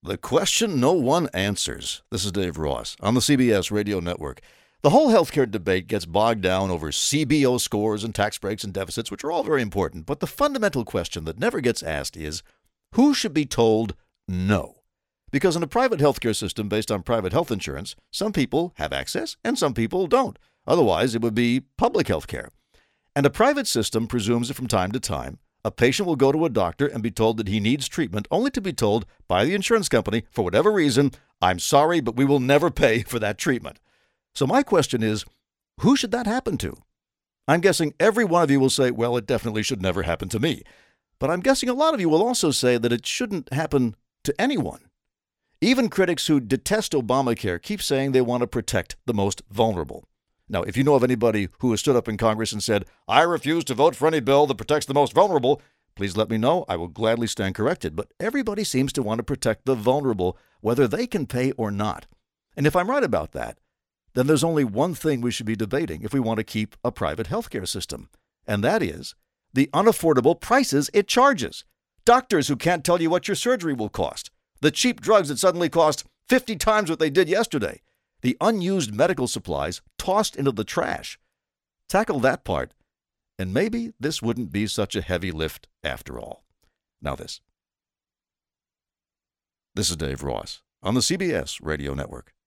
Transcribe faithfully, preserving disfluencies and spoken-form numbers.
The question no one answers. This is Dave Ross on the C B S Radio Network. The whole healthcare debate gets bogged down over C B O scores and tax breaks and deficits, which are all very important. But the fundamental question that never gets asked is, who should be told no? Because in a private healthcare system based on private health insurance, some people have access and some people don't. Otherwise, it would be public healthcare. And a private system presumes that from time to time, a patient will go to a doctor and be told that he needs treatment, only to be told by the insurance company, for whatever reason, I'm sorry, but we will never pay for that treatment. So my question is, who should that happen to? I'm guessing every one of you will say, well, it definitely should never happen to me. But I'm guessing a lot of you will also say that it shouldn't happen to anyone. Even critics who detest Obamacare keep saying they want to protect the most vulnerable. Now, if you know of anybody who has stood up in Congress and said, I refuse to vote for any bill that protects the most vulnerable, please let me know. I will gladly stand corrected. But everybody seems to want to protect the vulnerable, whether they can pay or not. And if I'm right about that, then there's only one thing we should be debating if we want to keep a private healthcare system, and that is the unaffordable prices it charges. Doctors who can't tell you what your surgery will cost. The cheap drugs that suddenly cost fifty times what they did yesterday. The unused medical supplies tossed into the trash. Tackle that part, and maybe this wouldn't be such a heavy lift after all. Now this. This is Dave Ross on the C B S Radio Network.